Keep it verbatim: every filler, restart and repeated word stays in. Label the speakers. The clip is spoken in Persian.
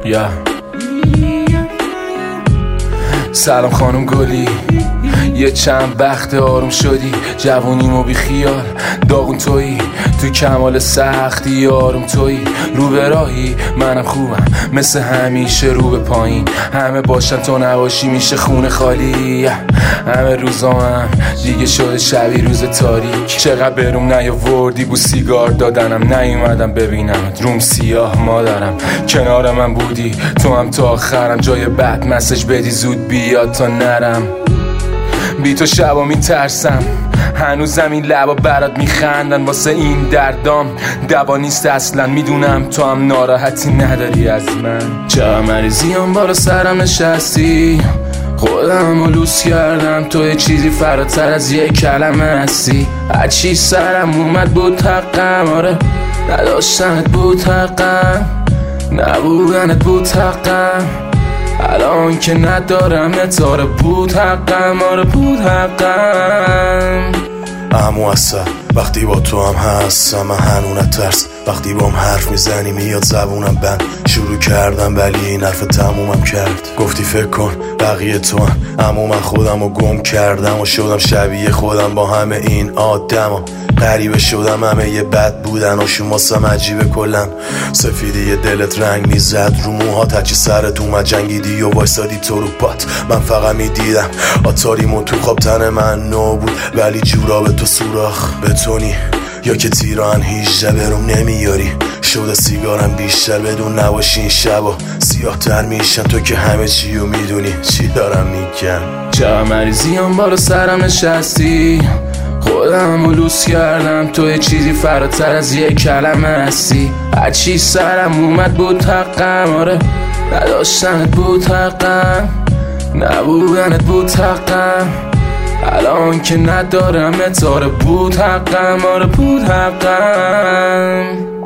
Speaker 1: یا سلام خانم گلی، یه چند وقت آروم شدی، جوونیمو بی خیال داغون تویی، تو کمال سختی آروم تویی، رو به راهی منم خوبم مثل همیشه رو به پایین، همه باشن تو نباشی میشه خونه خالی، همه روزام دیگه شده شبی روز تاریک، چقدر بروم نیاوردی بو سیگار دادنم، نیومدم ببینمت روم سیاه مادرم، کنار من بودی تو هم تا آخرم، جای بد مسج بدی زود بیاد تا نرم، بی تو شبا میترسم، هنوزم این لبا برات میخندن، واسه این دردام دوا نیست اصلا، میدونم تو هم ناراحتی نداری از من، چرا مریضیم بالا سرم نشستی، خودم رو لوس کردم، تو یه چیزی فراتر از یه کلمه هستی، هرچی سرم اومد بود حقم، آره نداشتنت بود حقم، نبودنت بود حقم، الان که ندارم اتاره بود حقم، آره بود حقم.
Speaker 2: امو اصلا وقتی با تو هم هستم من هنونت ترس، وقتی با هم حرف میزنی میاد زبونم بند، شروع کردم ولی این حرف تمومم کرد، گفتی فکر کن بقیه تو هم، امو من خودم رو گم کردم و شدم شبیه خودم با همه این آدم، غریبه شدم همه یه بد بودن و شماسم عجیبه کلن، سفیدی دلت رنگ میزد رو موهات، هرچی سرت اومد جنگیدی و وایسادی تو رو پات، من فقط میدیدم آتاریمون تو خواب، تن من نو بود ولی جورا به تو سوراخ بتونی، یا که تیران هیجده بروم نمیاری، شده سیگارم بیشتر بدون نباشی این شبا سیاه تر میشن، تو که همه چی رو میدونی چی دارم میگم،
Speaker 1: چرا مریضیم بالا سرم نشستی، خودم رو لوس کردم، تو یه چیزی فراتر از یه کلمه هستی، هرچی سرم اومد بود حقم، آره نداشتنت بود حقم، نبودنت بود حقم، الان که ندارم اتاره بود حقم، آره بود حقم.